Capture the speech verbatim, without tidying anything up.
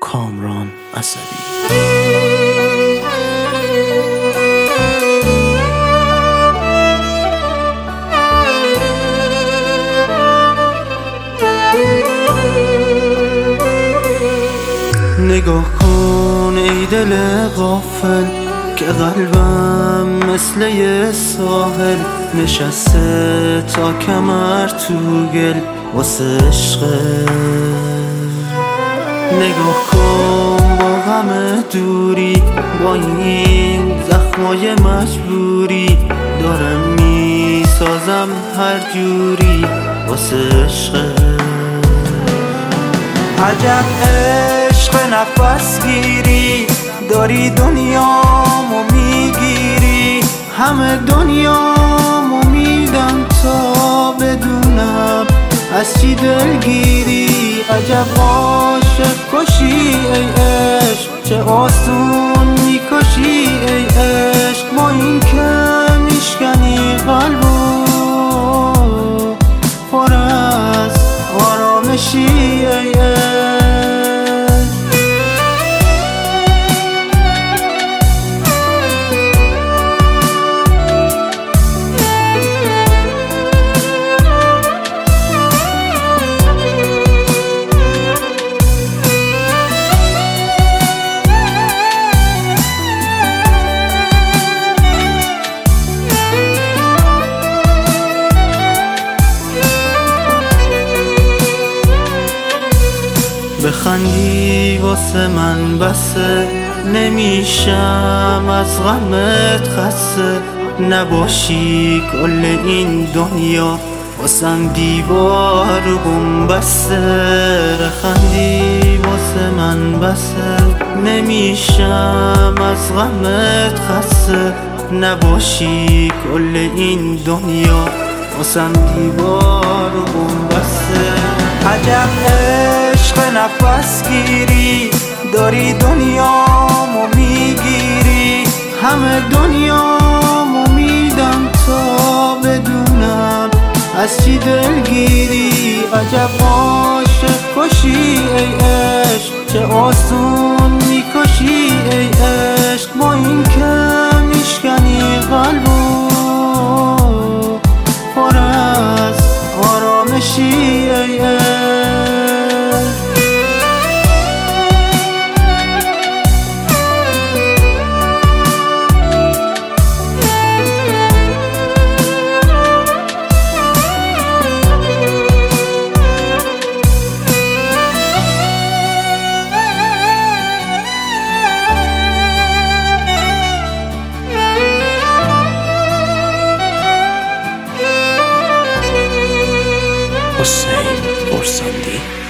کامران اسدی. نگاه کن ای دل غافل که قلبم مثل یه ساحل نشسته تا کمر تو گل واسه عشقه. نگاه کن با غم دوری، با این زخمای مجبوری دارم میسازم هر جوری واسه عشقه. عجب عشق نفس گیری داری، دنیامو میگیری، همه دنیامو میدم تا بدونم از چی دلگیری. عجب عاشق کشی ای عشق، چه آسون میکشی ای عشق، با این که میشکنی قلبو پر از آرامشی ای عشق. بخندی واسه من بسه، نمیشم از غمت خسته، نباشی کل این دنیا واسم دیوار بوم بسته. بخندی واسه من بسه، نمیشم از غمت خسته، نباشی کل این دنیا واسم دیوار بوم بسته. عجب عشق نفس گیری داری، دنیامو میگیری، همه دنیامو میدم تا بدونم از چی دلگیری. عجب عاشق کشی ای عشق، چه آسون میکشی ای عشق، با این که میشکنی قلبو پر از آرامشی ای عشق. حسین فرسندی.